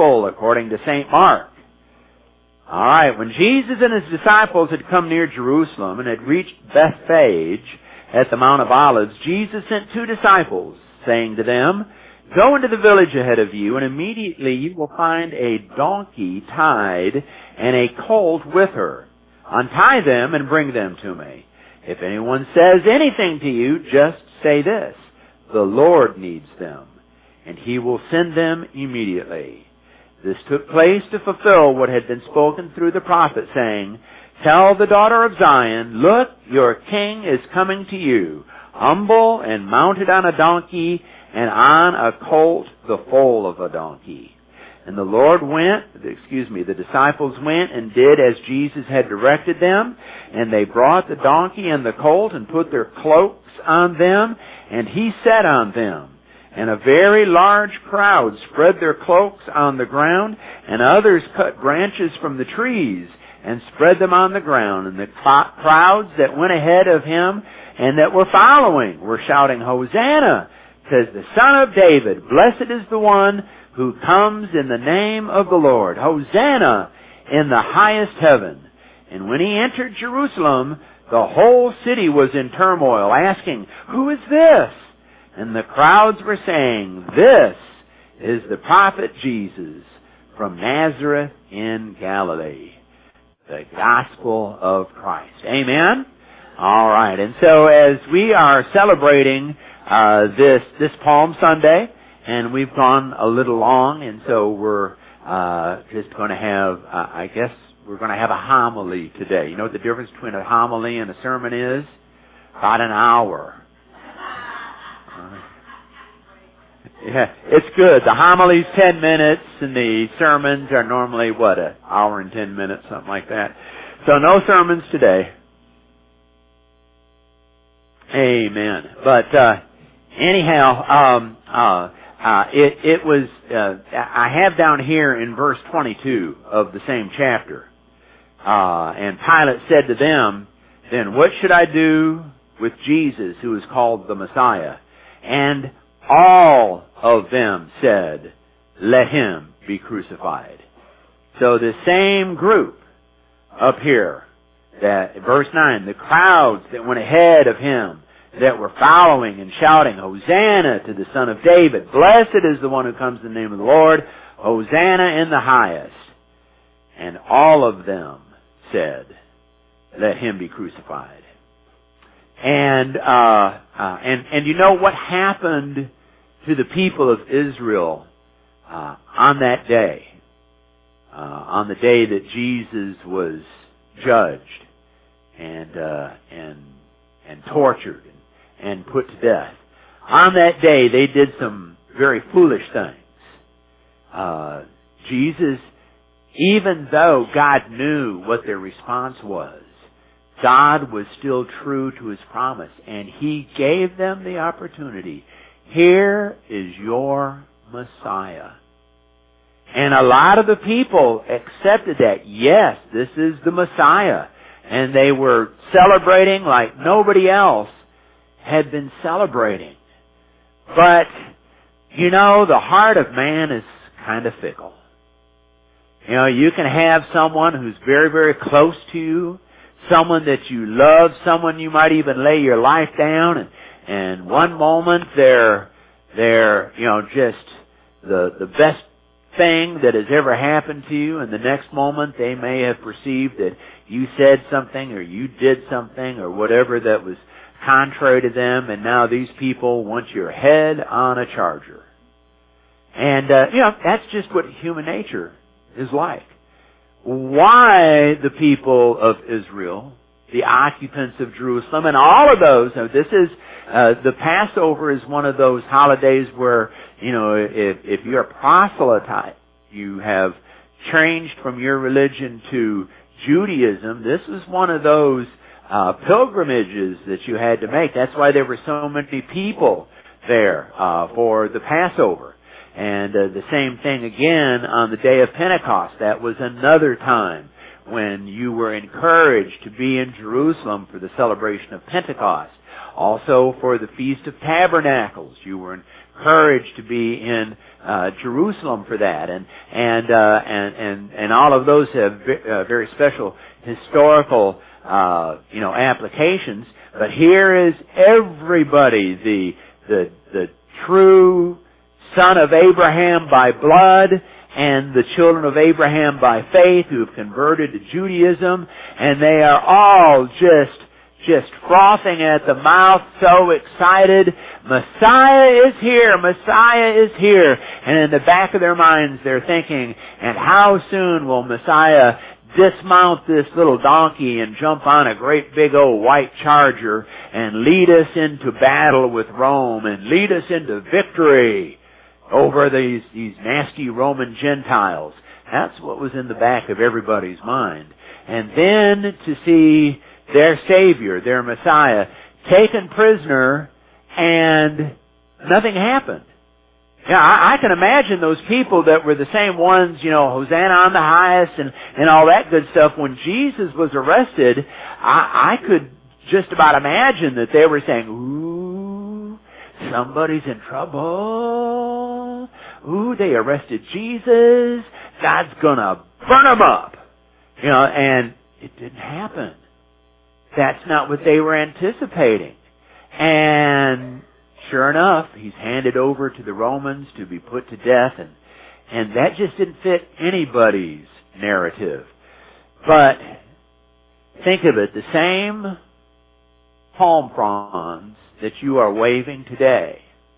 Gospel according to St. Mark. All right, when Jesus and his disciples had come near Jerusalem and had reached Bethphage at the Mount of Olives, Jesus sent 2 disciples, saying to them, "Go into the village ahead of you, and immediately you will find a donkey tied and a colt with her. Untie them and bring them to me. If anyone says anything to you, just say this, 'The Lord needs them,' and he will send them immediately." This took place to fulfill what had been spoken through the prophet, saying, "Tell the daughter of Zion, look, your king is coming to you, humble and mounted on a donkey, and on a colt, the foal of a donkey." And the disciples went and did as Jesus had directed them, and they brought the donkey and the colt and put their cloaks on them, and he sat on them. And a very large crowd spread their cloaks on the ground, and others cut branches from the trees and spread them on the ground. And the crowds that went ahead of him and that were following were shouting, "Hosanna to the Son of David! Blessed is the one who comes in the name of the Lord! Hosanna in the highest heaven!" And when he entered Jerusalem, the whole city was in turmoil, asking, "Who is this?" And the crowds were saying, "This is the prophet Jesus from Nazareth in Galilee." The gospel of Christ. Amen? All right. And so as we are celebrating this Palm Sunday, and we've gone a little long, and so we're just going to have, we're going to have a homily today. You know what the difference between a homily and a sermon is? About an hour. Yeah, it's good. The homily's 10 minutes, and the sermons are normally, an hour and 10 minutes, something like that. So no sermons today. Amen. But anyhow, it was. I have down here in verse 22 of the same chapter, and Pilate said to them, "Then what should I do with Jesus, who is called the Messiah?" And all of them said, "Let him be crucified." So the same group up here, that verse 9, the crowds that went ahead of him, that were following and shouting, "Hosanna to the Son of David! Blessed is the one who comes in the name of the Lord! Hosanna in the highest!" And all of them said, "Let him be crucified." And you know what happened to the people of Israel on that day, on the day that Jesus was judged and tortured and put to death. On that day, they did some very foolish things. Jesus, even though God knew what their response was, God was still true to his promise, and he gave them the opportunity. Here is your Messiah. And a lot of the people accepted that. Yes, this is the Messiah. And they were celebrating like nobody else had been celebrating. But, you know, the heart of man is kind of fickle. You know, you can have someone who's very, very close to you, someone that you love, someone you might even lay your life down, and one moment they're you know, just the best thing that has ever happened to you, and the next moment they may have perceived that you said something or you did something or whatever that was contrary to them, and now these people want your head on a charger. And, you know, that's just what human nature is like. Why the people of Israel, the occupants of Jerusalem, and all of those, now this is, the Passover is one of those holidays where, you know, if you're a proselyte, you have changed from your religion to Judaism. This is one of those pilgrimages that you had to make. That's why there were so many people there for the Passover. And the same thing again on the day of Pentecost. That was another time when you were encouraged to be in Jerusalem for the celebration of Pentecost. Also for the Feast of Tabernacles, you were courage to be in Jerusalem for that, and all of those have very special historical applications. But here is everybody, the true son of Abraham by blood, and the children of Abraham by faith who have converted to Judaism, and they are all just frothing at the mouth, so excited. Messiah is here! Messiah is here! And in the back of their minds they're thinking, and how soon will Messiah dismount this little donkey and jump on a great big old white charger and lead us into battle with Rome and lead us into victory over these nasty Roman Gentiles. That's what was in the back of everybody's mind. And then to see their Savior, their Messiah, taken prisoner and nothing happened. Yeah, I can imagine those people that were the same ones, Hosanna on the highest and all that good stuff. When Jesus was arrested, I could just about imagine that they were saying, ooh, somebody's in trouble. Ooh, they arrested Jesus. God's gonna burn them up. And it didn't happen. That's not what they were anticipating. And sure enough, he's handed over to the Romans to be put to death, and that just didn't fit anybody's narrative. But think of it, the same palm fronds that you are waving today.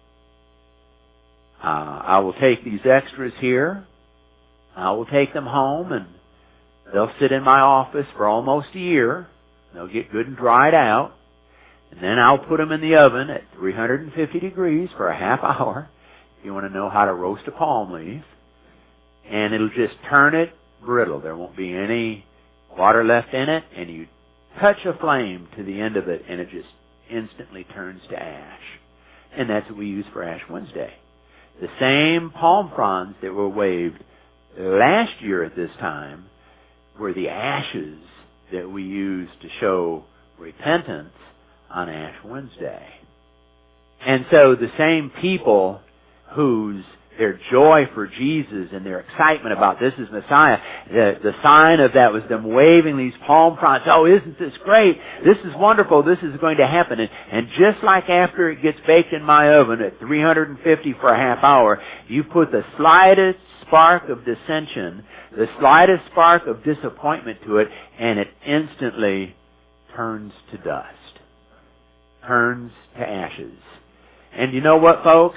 I will take these extras here. I will take them home, and they'll sit in my office for almost a year. They'll get good and dried out. And then I'll put them in the oven at 350 degrees for a half hour, if you want to know how to roast a palm leaf. And it'll just turn it brittle. There won't be any water left in it. And you touch a flame to the end of it, and it just instantly turns to ash. And that's what we use for Ash Wednesday. The same palm fronds that were waved last year at this time were the ashes that we use to show repentance on Ash Wednesday. And so the same people whose their joy for Jesus and their excitement about this is Messiah, the sign of that was them waving these palm fronds. Oh, isn't this great? This is wonderful. This is going to happen. And just like after it gets baked in my oven at 350 for a half hour, you put the slightest spark of dissension, the slightest spark of disappointment to it, and it instantly turns to dust. Turns to ashes. And you know what, folks?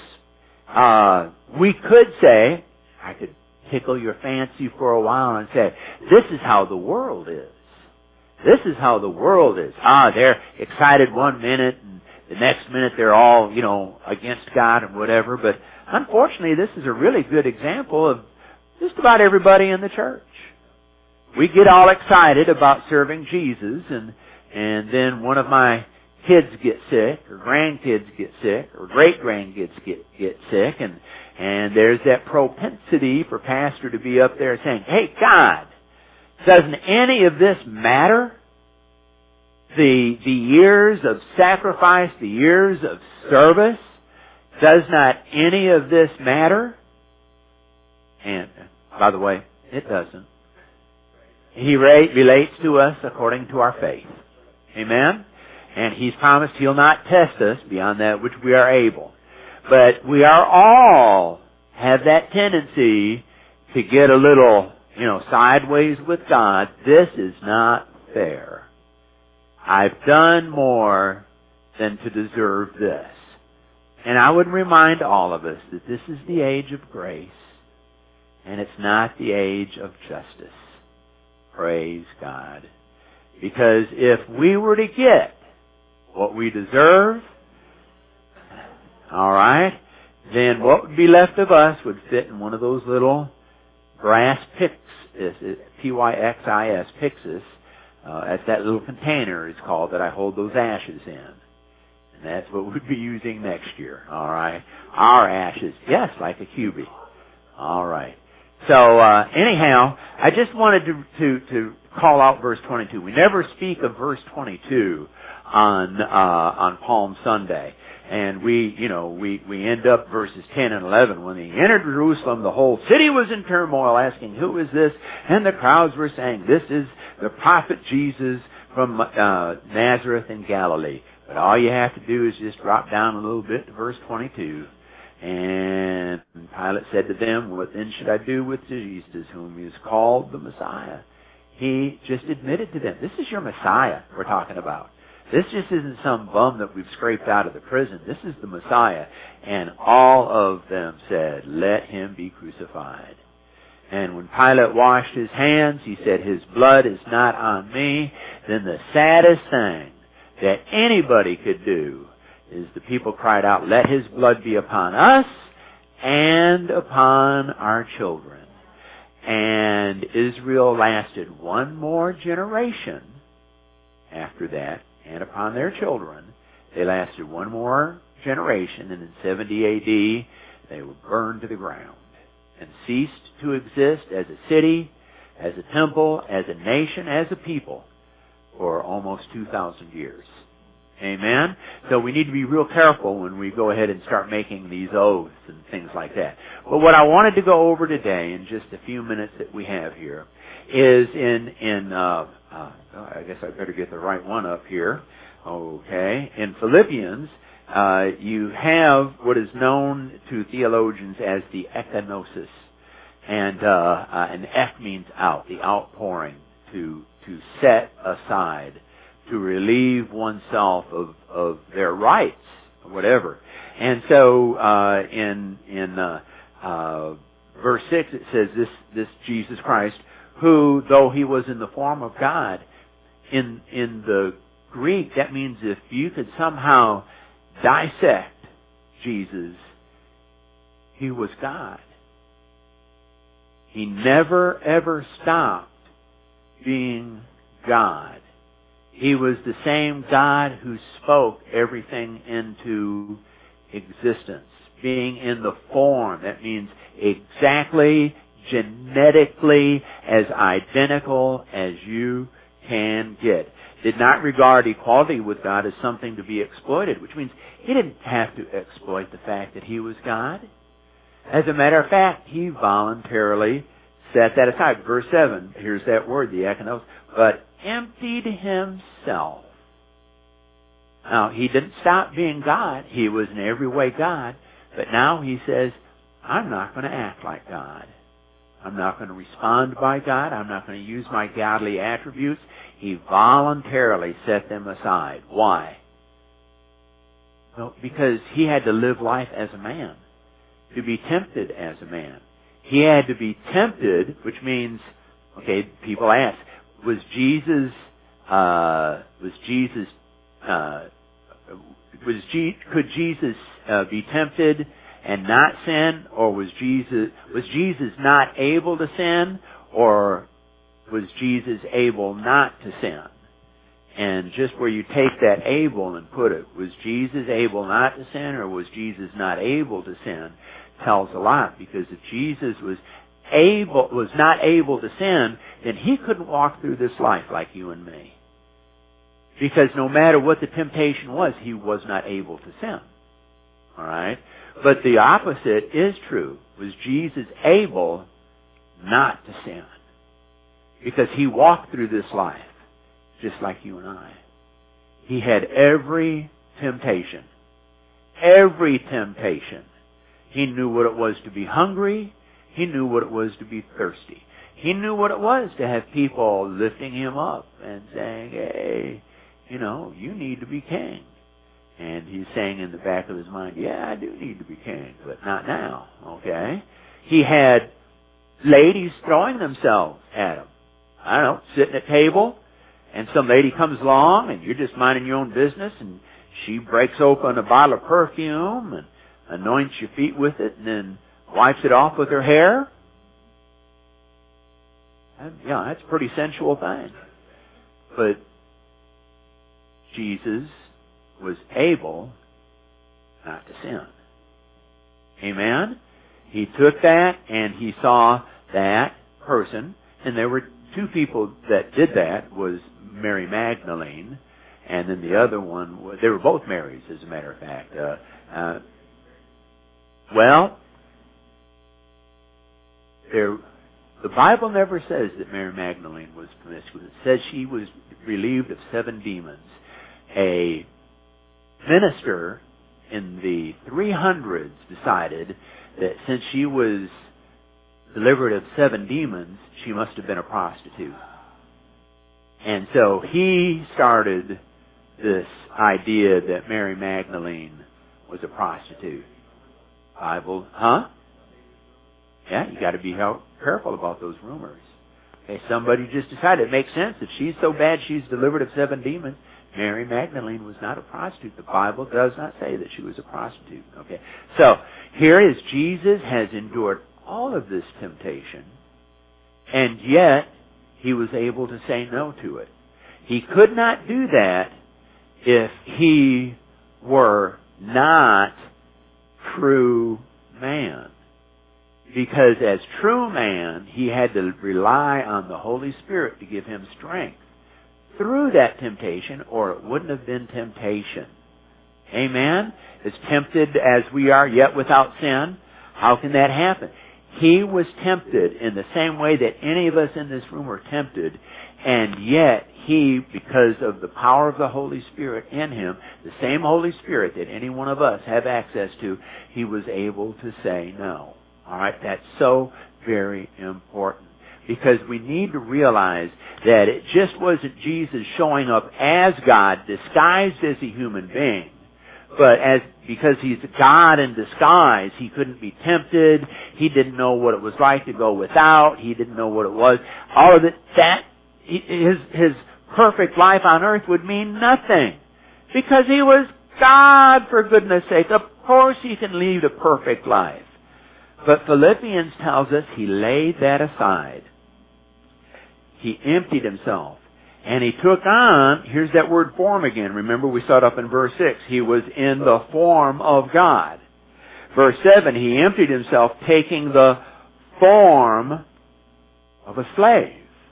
We could say, I could tickle your fancy for a while and say, this is how the world is. This is how the world is. They're excited one minute, and the next minute they're all, against God and whatever. But unfortunately, this is a really good example of just about everybody in the church. We get all excited about serving Jesus, and then one of my kids get sick, or grandkids get sick, or great-grandkids get sick, and there's that propensity for pastor to be up there saying, hey, God, doesn't any of this matter? The years of sacrifice, the years of service, does not any of this matter? And, by the way, it doesn't. He relates to us according to our faith. Amen? And He's promised He'll not test us beyond that which we are able. But we are all have that tendency to get a little, sideways with God. This is not fair. I've done more than to deserve this. And I would remind all of us that this is the age of grace, and it's not the age of justice. Praise God. Because if we were to get what we deserve, all right, then what would be left of us would fit in one of those little brass picks, P-Y-X-I-S, Pyxis. That's that little container, it's called, that I hold those ashes in. And that's what we'd be using next year, all right? Our ashes, yes, like a cubie. All right. So, anyhow, I just wanted to call out verse 22. We never speak of verse 22 on Palm Sunday. And we end up verses 10 and 11. When they entered Jerusalem, the whole city was in turmoil, asking, "Who is this?" And the crowds were saying, "This is the prophet Jesus from Nazareth in Galilee." But all you have to do is just drop down a little bit to verse 22. And Pilate said to them, "What then should I do with Jesus, whom is called the Messiah?" He just admitted to them, this is your Messiah we're talking about. This just isn't some bum that we've scraped out of the prison. This is the Messiah. And all of them said, "Let him be crucified." And when Pilate washed his hands, he said, "His blood is not on me." Then the saddest thing that anybody could do is the people cried out, "Let his blood be upon us and upon our children." And Israel lasted one more generation after that, and upon their children. They lasted one more generation, and in 70 A.D., they were burned to the ground and ceased to exist as a city, as a temple, as a nation, as a people for almost 2,000 years. Amen? So we need to be real careful when we go ahead and start making these oaths and things like that. But what I wanted to go over today in just a few minutes that we have here is I guess I better get the right one up here. Okay. In Philippians, you have what is known to theologians as the ekenosis. And ek means out, the outpouring, to set aside, to relieve oneself of their rights, whatever. And so in verse 6 it says this Jesus Christ, who, though he was in the form of God, in the Greek that means if you could somehow dissect Jesus, he was God. He never ever stopped being God. He was the same God who spoke everything into existence. Being in the form, that means exactly, genetically as identical as you can get. Did not regard equality with God as something to be exploited, which means he didn't have to exploit the fact that he was God. As a matter of fact, he voluntarily set that aside. Verse 7, here's that word, the ekenosis, but emptied himself. Now, he didn't stop being God. He was in every way God. But now he says, I'm not going to act like God. I'm not going to respond by God. I'm not going to use my godly attributes. He voluntarily set them aside. Why? Well, because he had to live life as a man, to be tempted as a man. He had to be tempted, which means, okay, people ask, could Jesus be tempted and not sin, or was Jesus not able to sin, or was Jesus able not to sin? And just where you take that able and put it, was Jesus able not to sin, or was Jesus not able to sin, tells a lot, because if Jesus was not able to sin, then he couldn't walk through this life like you and me. Because no matter what the temptation was, he was not able to sin. Alright? But the opposite is true. Was Jesus able not to sin? Because he walked through this life just like you and I. He had every temptation. Every temptation. He knew what it was to be hungry. He knew what it was to be thirsty. He knew what it was to have people lifting him up and saying, hey, you need to be king. And he's saying in the back of his mind, yeah, I do need to be king, but not now, okay? He had ladies throwing themselves at him. I don't know, sitting at table, and some lady comes along, and you're just minding your own business, and she breaks open a bottle of perfume and anoints your feet with it, and then wipes it off with her hair. Yeah, that's a pretty sensual thing. But Jesus was able not to sin. Amen? He took that and he saw that person, and there were two people that did that, was Mary Magdalene and then the other one, they were both Marys, as a matter of fact. Well, the Bible never says that Mary Magdalene was promiscuous. It says she was relieved of 7 demons. A minister in the 300s decided that since she was delivered of 7 demons, she must have been a prostitute. And so he started this idea that Mary Magdalene was a prostitute. Bible, huh? Yeah, you got to be careful about those rumors. Okay, somebody just decided it makes sense. If she's so bad she's delivered of 7 demons, Mary Magdalene was not a prostitute. The Bible does not say that she was a prostitute. Okay, so here is Jesus has endured all of this temptation, and yet he was able to say no to it. He could not do that if he were not true man. Because as true man, he had to rely on the Holy Spirit to give him strength through that temptation, or it wouldn't have been temptation. Amen? As tempted as we are, yet without sin, how can that happen? He was tempted in the same way that any of us in this room are tempted, and yet he, because of the power of the Holy Spirit in him, the same Holy Spirit that any one of us have access to, he was able to say no. All right, that's so very important, because we need to realize that it just wasn't Jesus showing up as God, disguised as a human being, but because he's God in disguise, he couldn't be tempted. He didn't know what it was like to go without. He didn't know what it was. All of it, his perfect life on earth would mean nothing, because he was God, for goodness sake. Of course he can lead a perfect life. But Philippians tells us he laid that aside. He emptied himself. And he took on, here's that word form again. Remember, we saw it up in verse 6. He was in the form of God. Verse 7, he emptied himself, taking the form of a slave.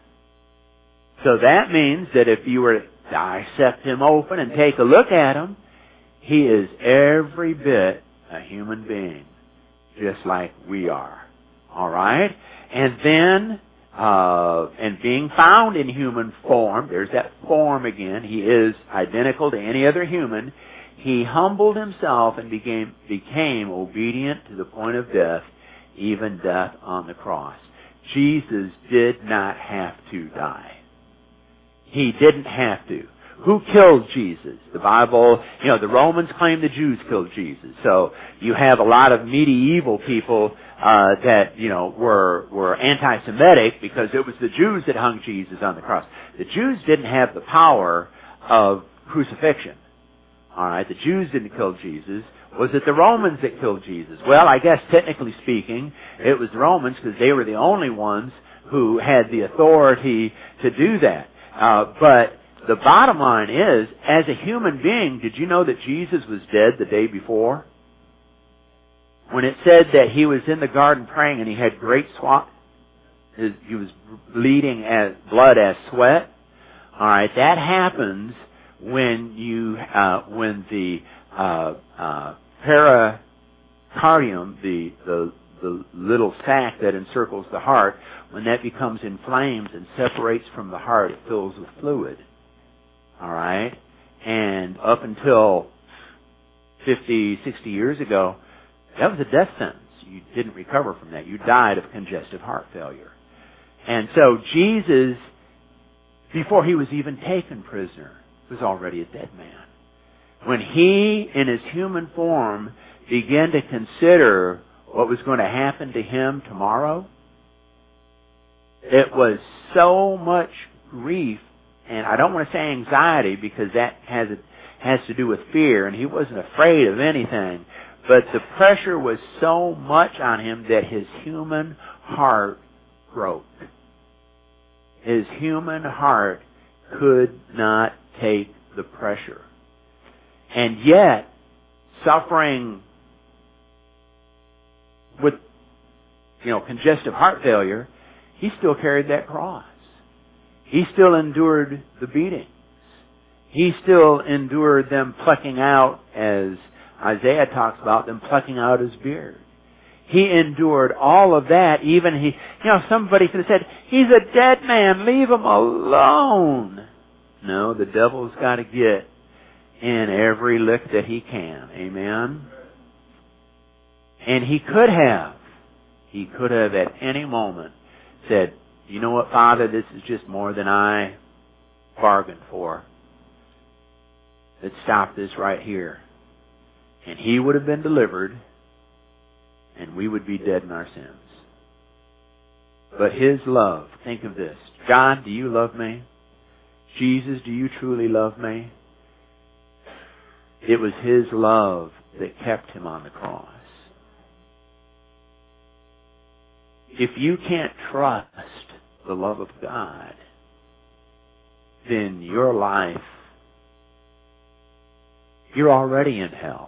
So that means that if you were to dissect him open and take a look at him, he is every bit a human being, just like we are. All right? And then, and being found in human form, there's that form again, he is identical to any other human. He humbled himself and became obedient to the point of death, even death on the cross. Jesus did not have to die. He didn't have to. Who killed Jesus? The Bible, the Romans claim the Jews killed Jesus. So you have a lot of medieval people that, were anti-Semitic because it was the Jews that hung Jesus on the cross. The Jews didn't have the power of crucifixion. All right, the Jews didn't kill Jesus. Was it the Romans that killed Jesus? Well, I guess technically speaking, it was the Romans, because they were the only ones who had the authority to do that. But the bottom line is, as a human being, did you know that Jesus was dead the day before? When it said that he was in the garden praying and he had great sweat, he was bleeding as blood as sweat. All right, that happens when when the pericardium, the little sac that encircles the heart, when that becomes inflamed and separates from the heart, it fills with fluid. All right? And up until 50, 60 years ago, that was a death sentence. You didn't recover from that. You died of congestive heart failure. And so Jesus, before he was even taken prisoner, was already a dead man. When he, in his human form, began to consider what was going to happen to him tomorrow, it was so much grief, and I don't want to say anxiety because that has to do with fear, and he wasn't afraid of anything, but the pressure was so much on him that his human heart broke. His human heart could not take the pressure. And yet, suffering with, congestive heart failure, he still carried that cross. He still endured the beatings. He still endured them plucking out, as Isaiah talks about, them plucking out his beard. He endured all of that. Even somebody could have said, he's a dead man, leave him alone. No, the devil's got to get in every lick that he can. Amen? And he could have at any moment said, you know what, Father, this is just more than I bargained for. Let's stop this right here. And he would have been delivered, and we would be dead in our sins. But his love, think of this. God, do you love me? Jesus, do you truly love me? It was his love that kept him on the cross. If you can't trust the love of God, then your life, you're already in hell.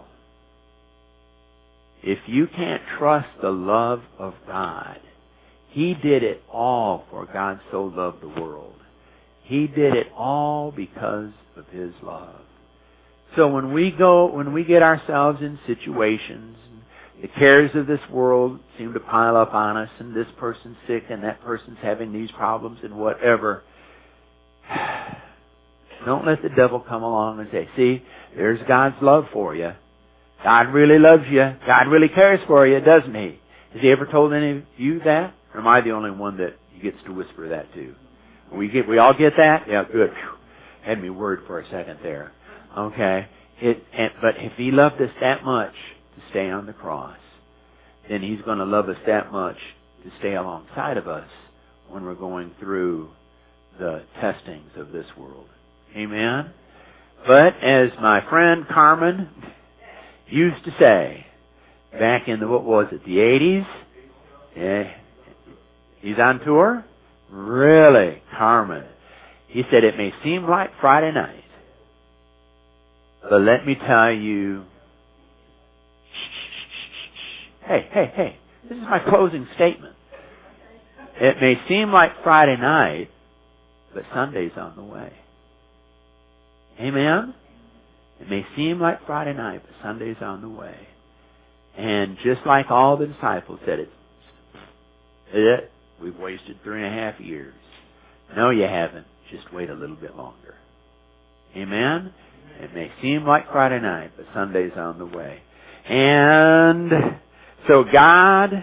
If you can't trust the love of God, he did it all, for God so loved the world. He did it all because of his love. So when we get ourselves in situations, the cares of this world seem to pile up on us, and this person's sick, and that person's having these problems, and whatever, don't let the devil come along and say, see, there's God's love for you. God really loves you. God really cares for you, doesn't he? Has he ever told any of you that? Or am I the only one that he gets to whisper that to? We all get that? Yeah, good. Whew. Had me worried for a second there. Okay. But if he loved us that much to stay on the cross, then he's going to love us that much to stay alongside of us when we're going through the testings of this world. Amen? But as my friend Carmen used to say, back in the 80s? Yeah. He's on tour? Really, Carmen. He said, it may seem like Friday night, but let me tell you, hey, this is my closing statement. It may seem like Friday night, but Sunday's on the way. Amen? It may seem like Friday night, but Sunday's on the way. And just like all the disciples said, we've wasted 3.5 years. No, you haven't. Just wait a little bit longer. Amen? It may seem like Friday night, but Sunday's on the way. And so God,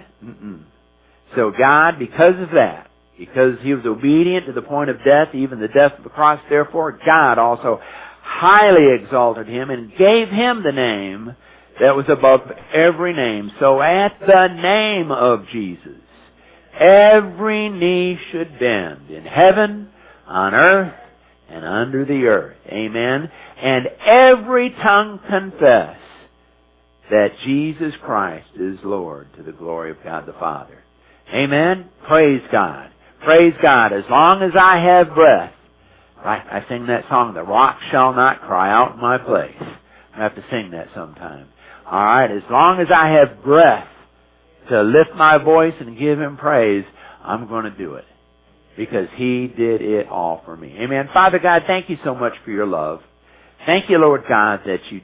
because of that, because he was obedient to the point of death, even the death of the cross, therefore God also highly exalted him and gave him the name that was above every name. So at the name of Jesus, every knee should bend in heaven, on earth, and under the earth. Amen. And every tongue confess that Jesus Christ is Lord, to the glory of God the Father. Amen. Praise God. Praise God. As long as I have breath. I sing that song, the rock shall not cry out in my place. I have to sing that sometime. Alright, as long as I have breath to lift my voice and give him praise, I'm going to do it. Because he did it all for me. Amen. Father God, thank you so much for your love. Thank you, Lord God, that you